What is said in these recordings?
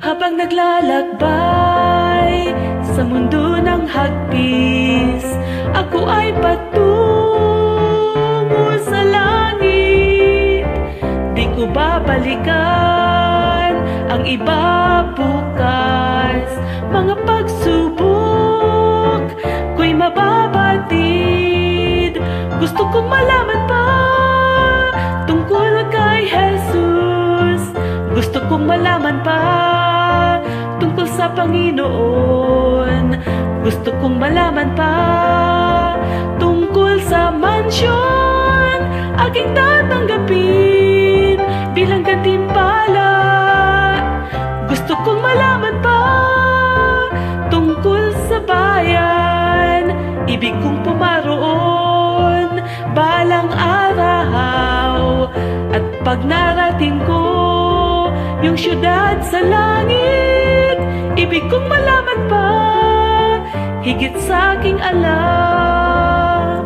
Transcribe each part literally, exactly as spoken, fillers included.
Habang naglalakbay sa mundo ng hagpis, ako ay patungo sa langit. Di ko babalikan ang iba bukas. Mga pagsubok ko'y mababatid. Gusto kong malaman pa tungkol kay Jesus. Gusto kong malaman pa tungkol sa Panginoon. Gusto kong malaman pa tungkol sa mansyon aking tatanggapin bilang gantimpala. Gusto kong malaman pa tungkol sa bayan ibig kong pumaroon balang araw. At pag narating ko yung syudad sa langit, ibig kong malaman pa higit sa aking alam.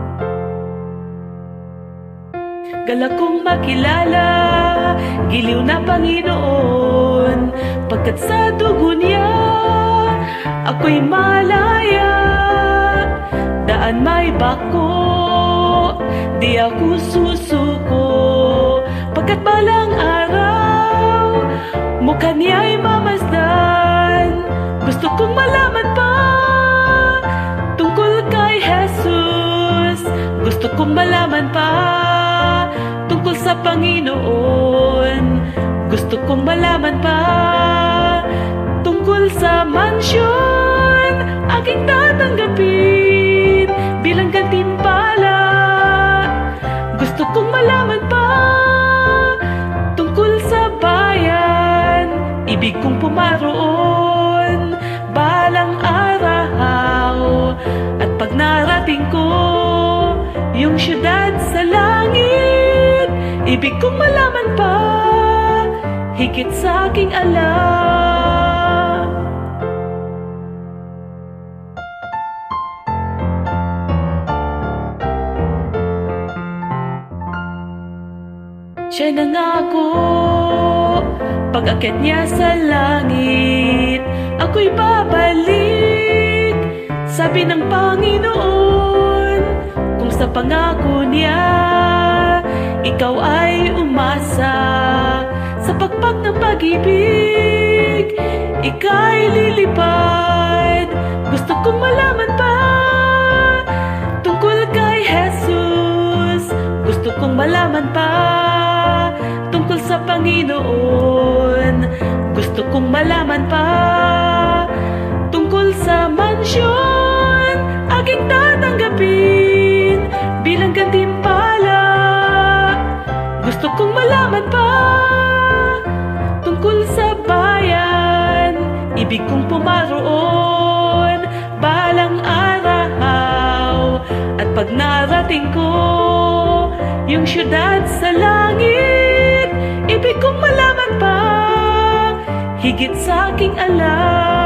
Galak kong makilala giliw na Panginoon, pagkat sa dugo niya ako'y malaya. Daan may bako, di ako susuko, pagkat balang araw mukha niya'y mamasdan. Gusto kong malaman pa tungkol kay Jesus. Gusto kong malaman pa tungkol sa Panginoon. Gusto kong malaman pa tungkol sa mansyon aking tatanggapin bilang gantimpala. Gusto kong malaman pa tungkol sa bayan ibig kong pumaroon balang araw. At pag narating ko yung syudad sa langit, ibig kong malaman pa higit sa aking alam. Siya nangako pag-akyat niya sa langit, ako'y babalik. Sabi ng Panginoon, kung sa pangako niya ikaw ay umasa, sa pagpag ng pag-ibig ika'y lilipad. Gusto kong malaman pa tungkol kay Jesus. Gusto kong malaman pa tungkol sa Panginoon. Gusto kong malaman pa tungkol sa mansyon aking tatanggapin bilang gantimpala. Gusto kong malaman pa tungkol sa bayan ibig kong pumaroon balang araw. At pag narating ko yung syudad sa langit, ibig kong malaman pa higit sa aking alam.